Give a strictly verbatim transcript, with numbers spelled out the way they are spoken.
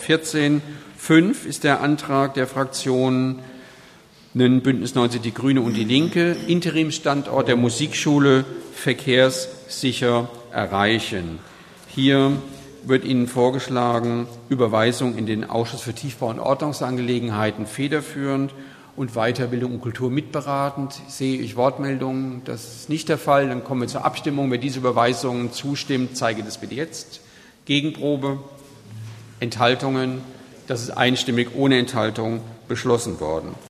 vierzehn. Fünf ist der Antrag der Fraktionen Bündnis neunzig Die Grüne und die Linke, Interimsstandort der Musikschule verkehrssicher erreichen. Hier wird Ihnen vorgeschlagen, Überweisung in den Ausschuss für Tiefbau- und Ordnungsangelegenheiten federführend und Weiterbildung und Kultur mitberatend. Sehe ich Wortmeldungen? Das ist nicht der Fall. Dann kommen wir zur Abstimmung. Wer diese Überweisungen zustimmt, zeige das bitte jetzt. Gegenprobe? Enthaltungen? Das ist einstimmig ohne Enthaltung beschlossen worden.